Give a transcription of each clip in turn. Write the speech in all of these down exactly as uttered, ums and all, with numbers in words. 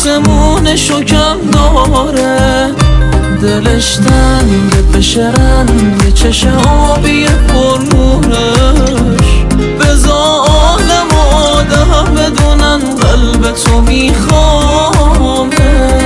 آسمونشو کم داره، دلش تنگه بشه رنگ چشم آبی پر نورش. بذار عالم و آدم بدونن قلب تو میخوامش،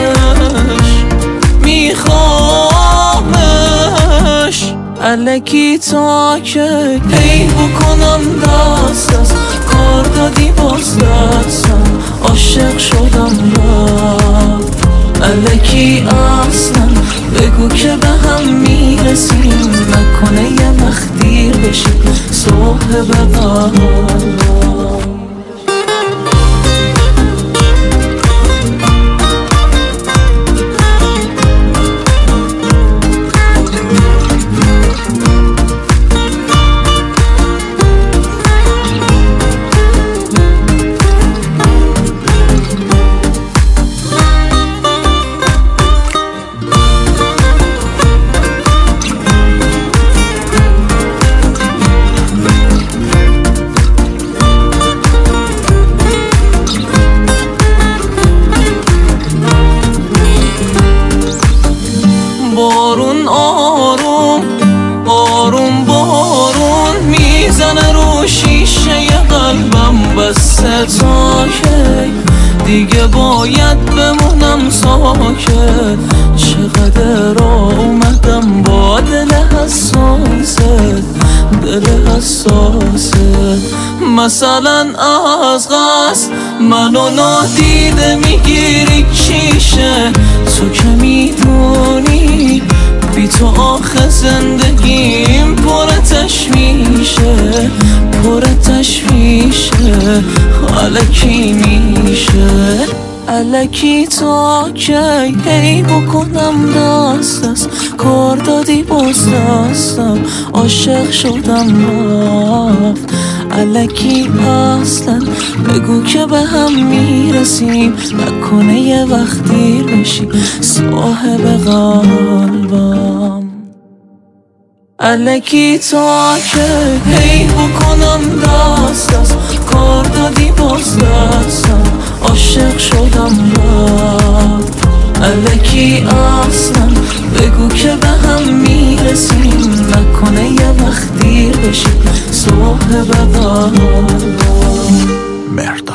میخوامش. الکی تا که هی بکنم دست از کار دادی باز دستم، عاشق شدم رفت. الکی اصلا بگو که به هم میرسیم، نکنه یه وقت دیر بشیم صاحب قلبم. بارون آروم آروم بارون میزنه رو شیشه قلبم، بسته تا کی دیگه باید بمونم ساکت. چقدر اومدم با دل حساست، دل حساست. مثلا از قصد منو نادیده میگیری چیشه، تو که میدونی بی تو آخه زندگیم پر تشویشه، پر تشویشه. الکی میشه الکی تا کی هی بکنم دست از کار دادی باز دستم، عاشق شدم رفت. الکی اصلا بگو که به هم میرسیم، نکنه یه وقت دیر بشی صاحب قلبم. الکی تا که هی بکنم دست از کار دادی باز دستم، عاشق شدم رفت. الکی اصلا بگو که به هم میرسیم، نکنه یه وقت دیر بشی صاحب قلبم.